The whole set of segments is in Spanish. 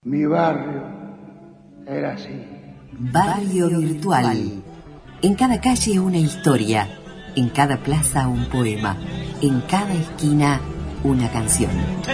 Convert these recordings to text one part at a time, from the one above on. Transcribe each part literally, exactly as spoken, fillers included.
Mi barrio era así. Barrio virtual. En cada calle una historia, en cada plaza un poema, en cada esquina una canción.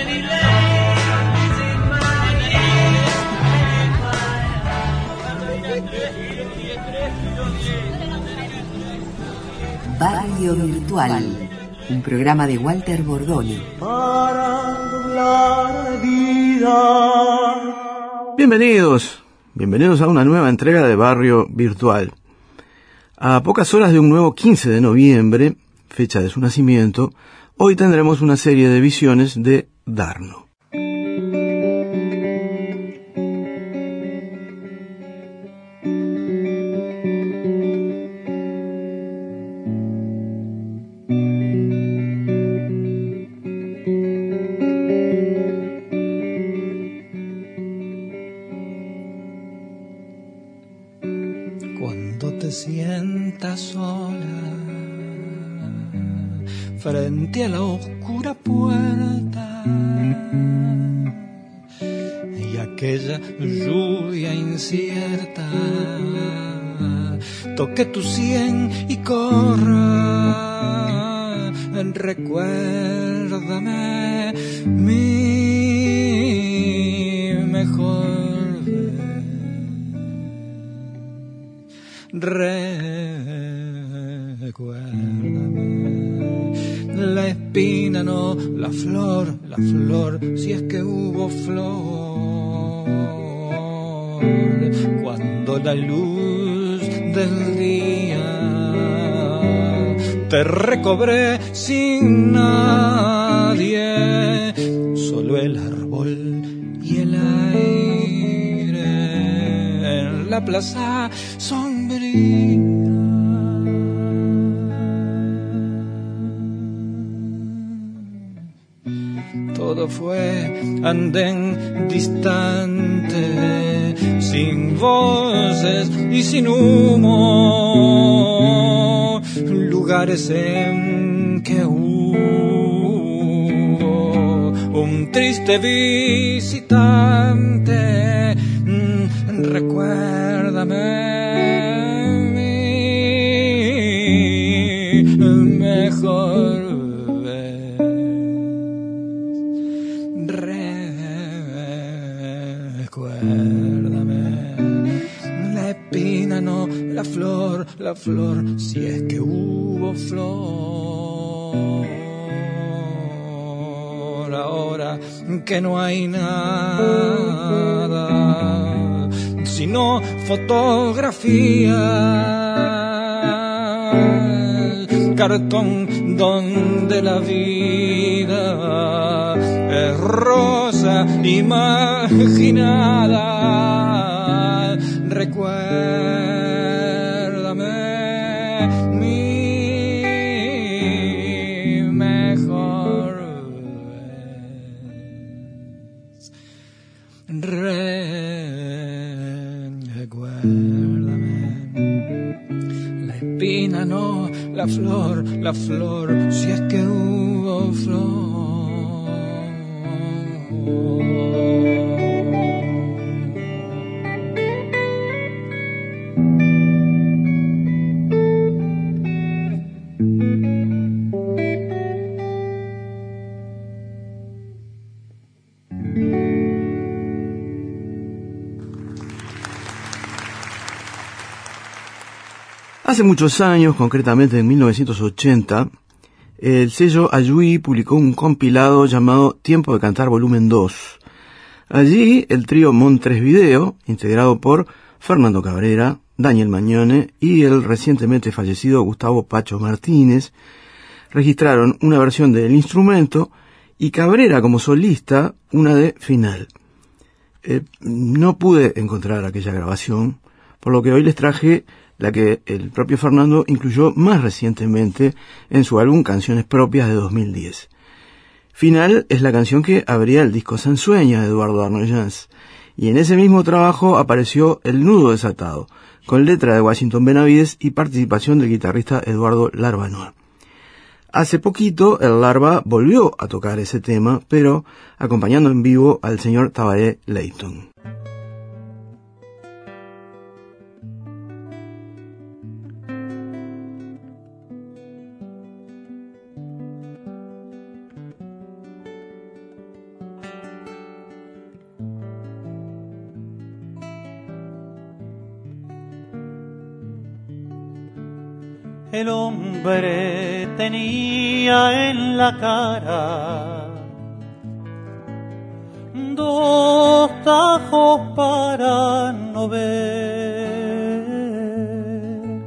Barrio virtual, un programa de Walter Bordoni. Para doblar la vida. Bienvenidos, bienvenidos a una nueva entrega de Barrio Virtual. A pocas horas de un nuevo quince de noviembre, fecha de su nacimiento, hoy tendremos una serie de visiones de Darno. Frente a la oscura puerta y aquella lluvia incierta, toque tu sien y corra, recuérdame mi mejor vez. Recuérdame la espina, no la flor, la flor, si es que hubo flor. Cuando la luz del día te recobré sin nadie, solo el árbol y el aire en la plaza sombría. Todo fue andén distante, sin voces y sin humo, lugares en que hubo un triste visitante. Recuérdame mi mejor. La flor, la flor, si es que hubo flor. Ahora que no hay nada, sino fotografía, cartón donde la vida es rosa imaginada. Recuérdame mi mejor vez. Recuérdame la espina, no la flor, la flor, si es que hubo flor. Hace muchos años, concretamente en mil novecientos ochenta, el sello Ayuí publicó un compilado llamado Tiempo de Cantar Volumen dos. Allí el trío Montres-Video, integrado por Fernando Cabrera, Daniel Magnone y el recientemente fallecido Gustavo Pacho Martínez, registraron una versión del instrumento y Cabrera como solista una de Final. Eh, no pude encontrar aquella grabación, por lo que hoy les traje la que el propio Fernando incluyó más recientemente en su álbum Canciones Propias de dos mil diez. Final es la canción que abría el disco Sansueña de Eduardo Arnoyanz, y en ese mismo trabajo apareció El Nudo Desatado, con letra de Washington Benavides y participación del guitarrista Eduardo Larbanois. Hace poquito el Larva volvió a tocar ese tema, pero acompañando en vivo al señor Tabaré Leighton. El hombre tenía en la cara dos tajos para no ver,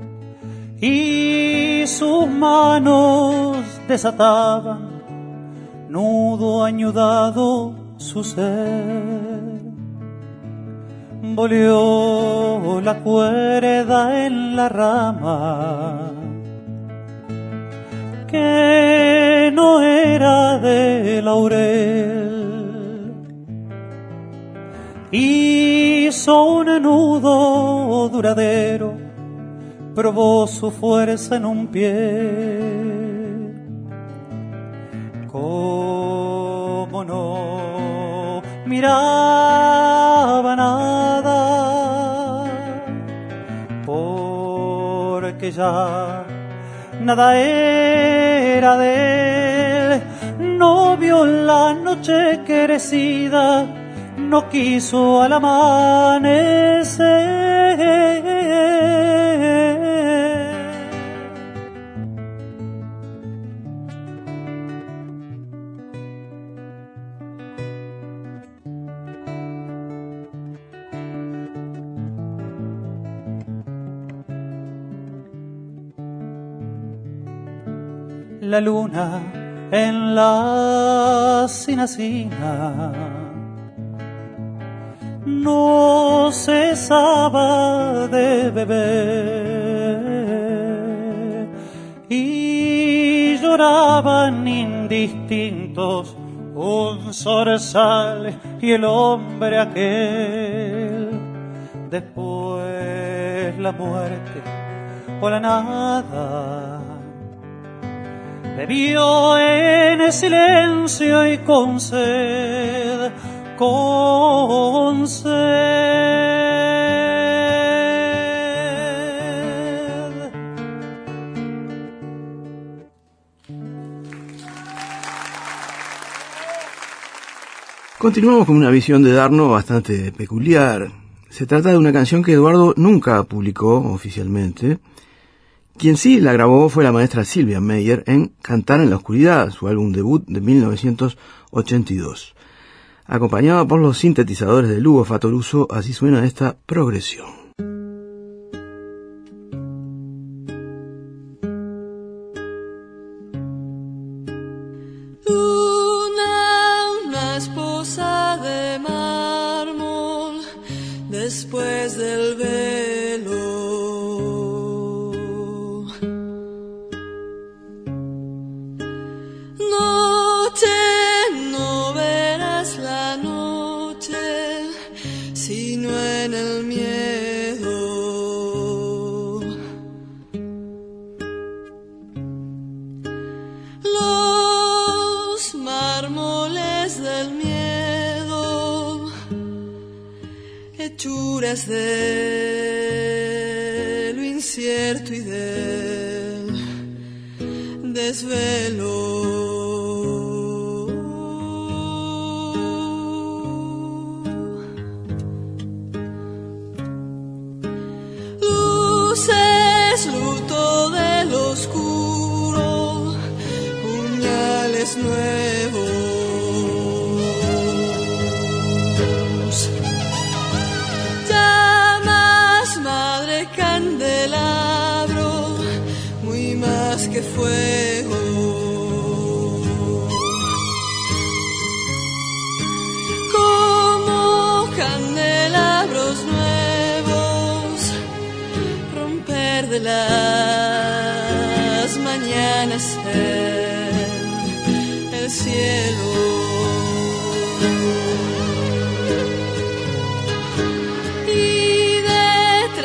y sus manos desataban nudo añudado su ser. Volvió la cuerda en la rama que no era de laurel, hizo un nudo duradero, probó su fuerza en un pie. Como no miraba nada, porque ya nada era de él, no vio la noche crecida, no quiso al amanecer. La luna en la cinacina no cesaba de beber, y lloraban indistintos un zorzal y el hombre aquel. Después la muerte o la nada bebió en el silencio y con sed, con sed. Continuamos con una visión de Darno bastante peculiar. Se trata de una canción que Eduardo nunca publicó oficialmente. Quien sí la grabó fue la maestra Silvia Meyer en Cantar en la Oscuridad, su álbum debut de mil novecientos ochenta y dos. Acompañada por los sintetizadores de Lugo Fattoruso, así suena esta progresión. Luna, una esposa de mármol, después del velo. Hechuras de lo incierto y del desvelo. Luces, luto del oscuro, puñales nuevos. Candelabro, muy más que fuego. Como candelabros nuevos, romper de las mañanas en el cielo.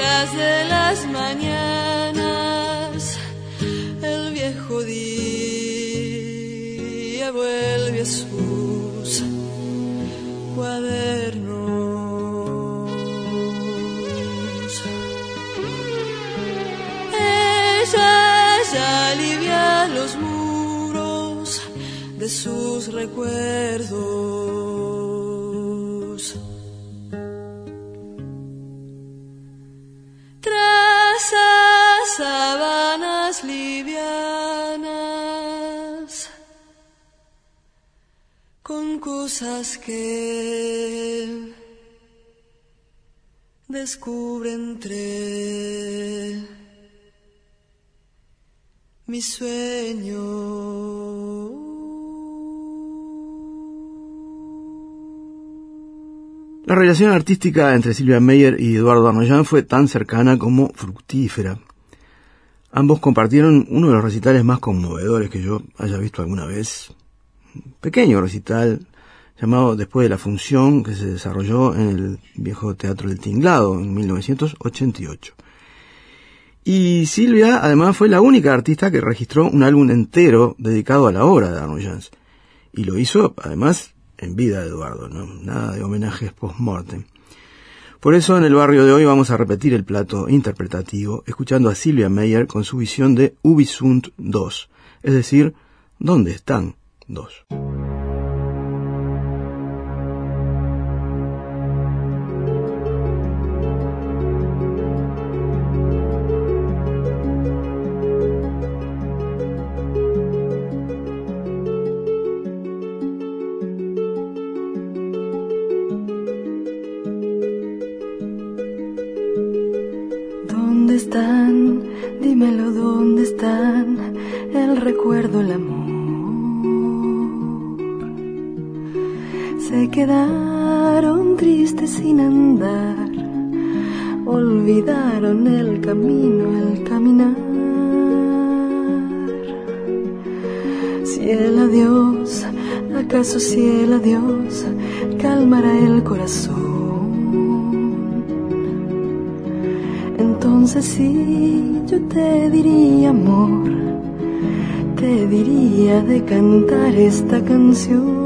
De las mañanas, el viejo día. se alivia los muros de sus recuerdos. Tras sábanas livianas, con cosas que descubre entre mis sueños. La relación artística entre Silvia Meyer y Eduardo Arnoyan fue tan cercana como fructífera. Ambos compartieron uno de los recitales más conmovedores que yo haya visto alguna vez. Un pequeño recital llamado Después de la Función, que se desarrolló en el viejo Teatro del Tinglado en mil novecientos ochenta y ocho. Y Silvia además fue la única artista que registró un álbum entero dedicado a la obra de Arnoyan. Y lo hizo además en vida de Eduardo, ¿no? Nada de homenajes post-mortem. Por eso en el barrio de hoy vamos a repetir el plato interpretativo, escuchando a Silvia Meyer con su visión de Ubi sunt dos, es decir, ¿dónde están dos? ¿Dónde están? Dímelo, ¿dónde están? El recuerdo, el amor. Se quedaron tristes sin andar, olvidaron el camino, el caminar. Si el adiós, acaso si el adiós calmará el corazón. Entonces sí, yo te diría, amor, te diría de cantar esta canción.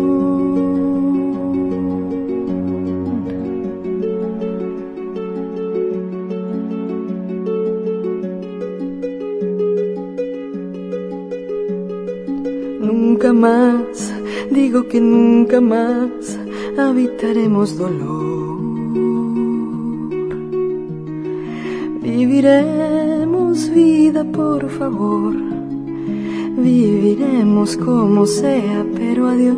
Nunca más, digo que nunca más habitaremos dolor. Viviremos vida, por favor, viviremos como sea, pero adiós.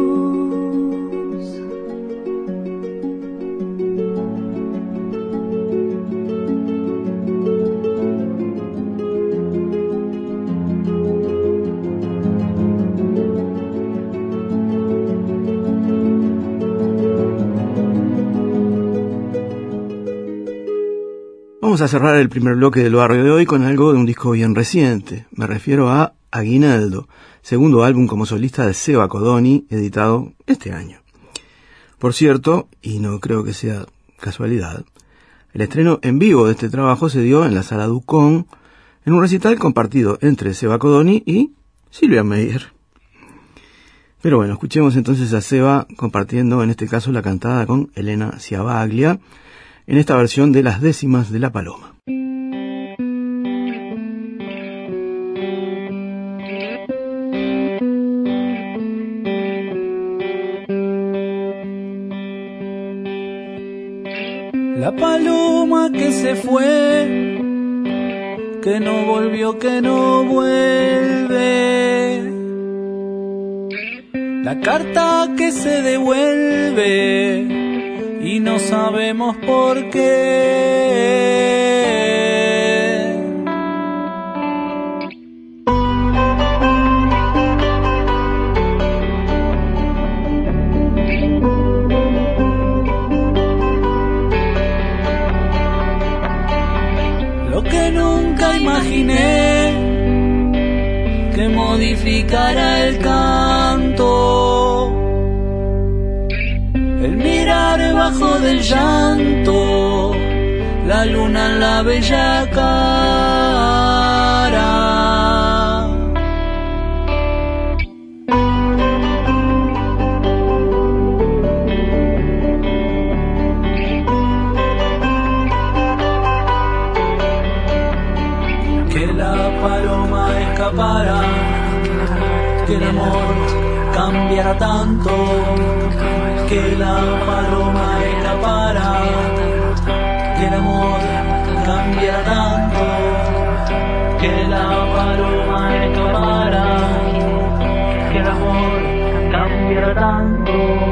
Vamos a cerrar el primer bloque del barrio de hoy con algo de un disco bien reciente. Me refiero a Aguinaldo, segundo álbum como solista de Seba Codoni, editado este año. Por cierto, y no creo que sea casualidad, el estreno en vivo de este trabajo se dio en la Sala Ducón, en un recital compartido entre Seba Codoni y Silvia Meyer. Pero bueno, escuchemos entonces a Seba compartiendo en este caso la cantada con Elena Ciabaglia, en esta versión de Las décimas de la paloma. La paloma que se fue, que no volvió, que no vuelve. La carta que se devuelve y no sabemos por qué. Lo que nunca imaginé, que modificara el canto, el mirar bajo del llanto, la luna en la bella cara. Que la paloma es escapara, que el amor cambiara tanto, que la paloma escapara, que el amor cambiara tanto, que la paloma escapara, que el amor cambiara tanto.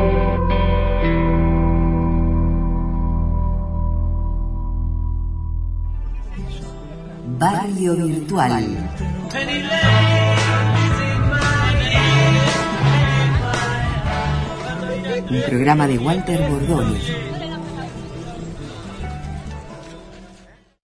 Barrio Virtual. Un programa de Walter Bordoni.